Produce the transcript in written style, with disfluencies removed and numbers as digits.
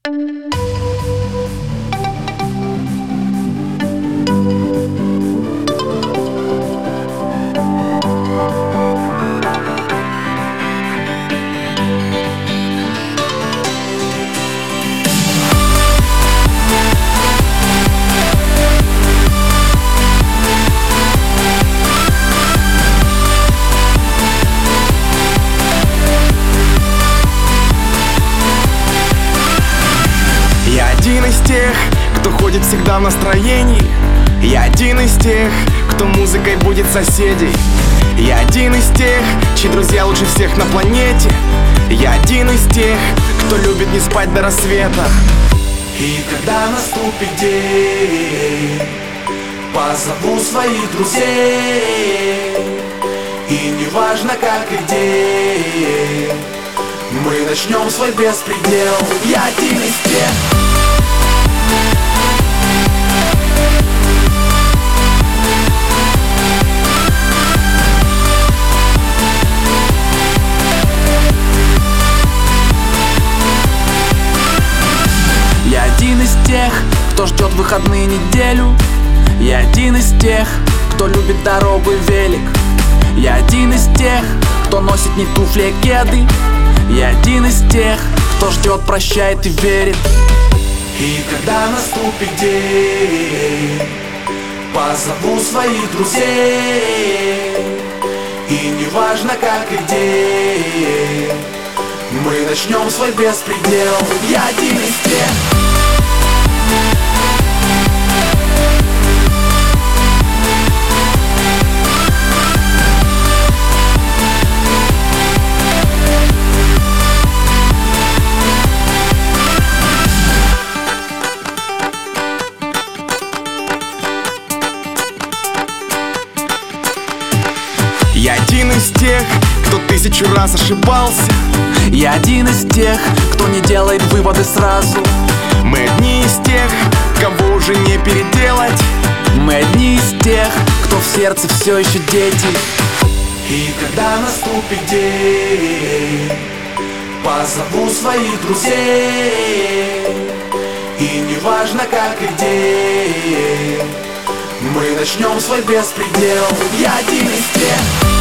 Я один из тех, кто ходит всегда в настроении. Я один из тех, кто музыкой будет соседей. Я один из тех, чьи друзья лучше всех на планете. Я один из тех, кто любит не спать до рассвета. И когда наступит день, позову своих друзей. И неважно как и где, мы начнем свой беспредел. Я один из тех. Я один из тех, кто ждет выходные неделю. Я один из тех, кто любит дорогу и велик. Я один из тех, кто носит не туфли, а кеды. Я один из тех, кто ждет, прощает и верит. И когда наступит день, позову своих друзей. И неважно как и где, мы начнем свой беспредел. Я один из тех. Я один из тех, кто 1000 раз ошибался. Я один из тех, кто не делает выводы сразу. Мы одни из тех, кого уже не переделать. Мы одни из тех, кто в сердце все еще дети. И когда наступит день, позову своих друзей. И неважно как и где, мы начнем свой беспредел. Я один из тех.